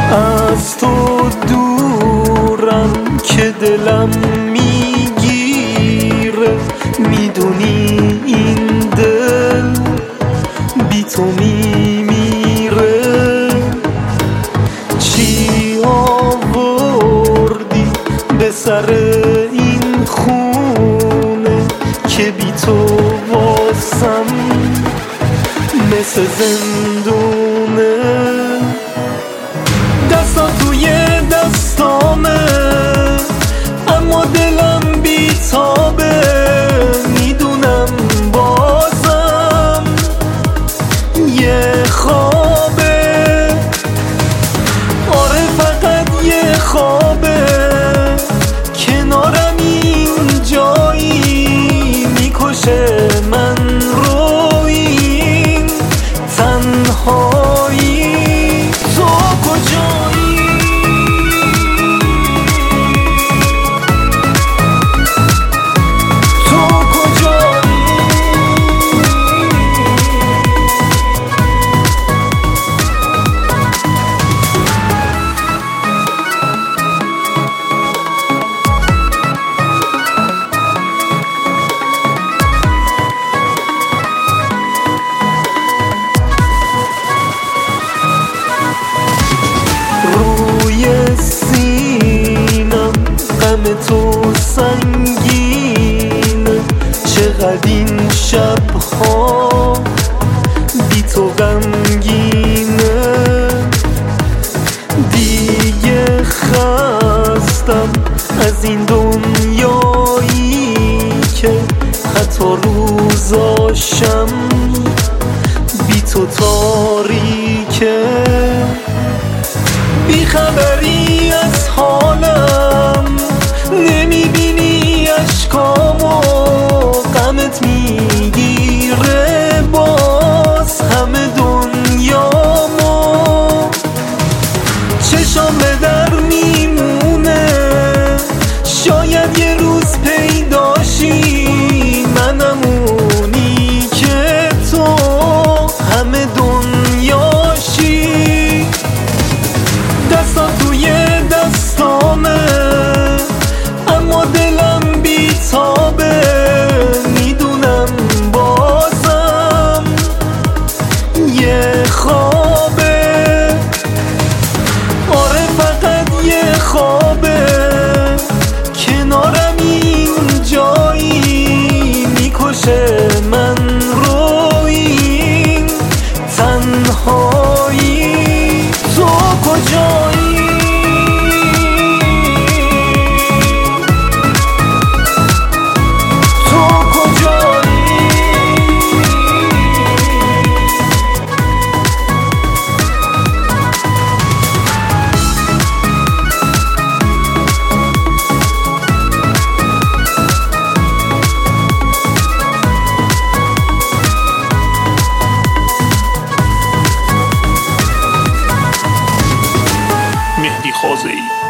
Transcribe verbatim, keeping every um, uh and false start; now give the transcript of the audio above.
از تو دورم که دلم میگیره، میدونی این دل بی تو میمیره. چی آوردی به سر این خونه که بی تو واسم مثل زندونه؟ دستا توی دستامه اما دلم بی تابه، میدونم بازم یه خوابه. آره فقط یه خوابه، کنارم این جایی میکشه من رو این تنهایی. تو کجایی؟ تو کجایی؟ روی سینم غم تو سنگینه، چقدر این شبها بی تو غمگینه. دیگه خستم از این دنیایی که حتی روزاشم بی تو تاریکه. بی خبری از حالم، نمیبینی اشکامو، غمت میگیره باز همه دنیامو. چشام به در میمونه، شاید یه روز پیداشی، منم اونی که تو همه دنیاشی. دستا توی دستامه اما دلم بی تابه، میدونم بازم یه خوابه. آره فقط یه خوابه، کنارم این جایی میکشه من رو این تنهایی. تو کجایی؟ تو کجایی؟ مهدی خازئی.